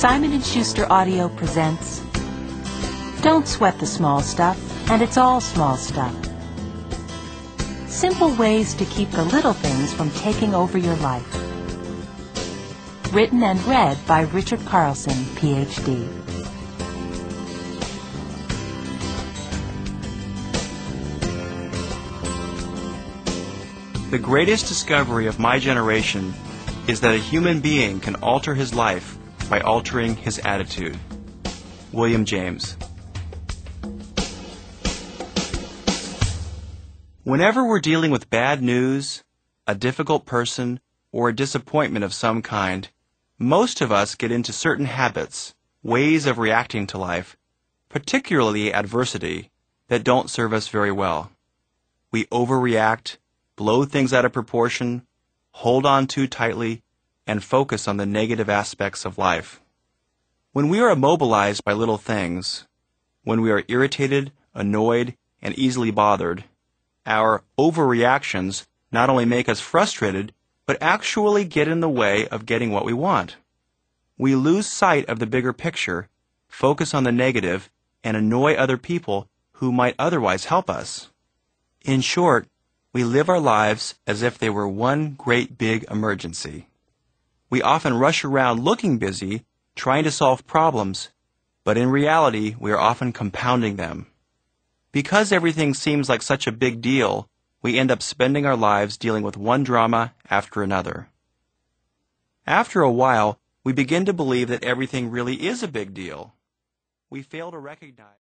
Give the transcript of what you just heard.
Simon & Schuster Audio presents Don't Sweat the Small Stuff, and It's All Small Stuff. Simple ways to keep the little things from taking over your life. Written and read by Richard Carlson, Ph.D. The greatest discovery of my generation is that a human being can alter his life by altering his attitude. William James. Whenever we're dealing with bad news, a difficult person, or a disappointment of some kind, most of us get into certain habits, ways of reacting to life, particularly adversity, that don't serve us very well. We overreact, blow things out of proportion, hold on too tightly, and focus on the negative aspects of life. When we are immobilized by little things, when we are irritated, annoyed, and easily bothered, our overreactions not only make us frustrated, but actually get in the way of getting what we want. We lose sight of the bigger picture, focus on the negative, and annoy other people who might otherwise help us. In short, we live our lives as if they were one great big emergency. We often rush around looking busy, trying to solve problems, but in reality, we are often compounding them. Because everything seems like such a big deal, we end up spending our lives dealing with one drama after another. After a while, we begin to believe that everything really is a big deal. We fail to recognize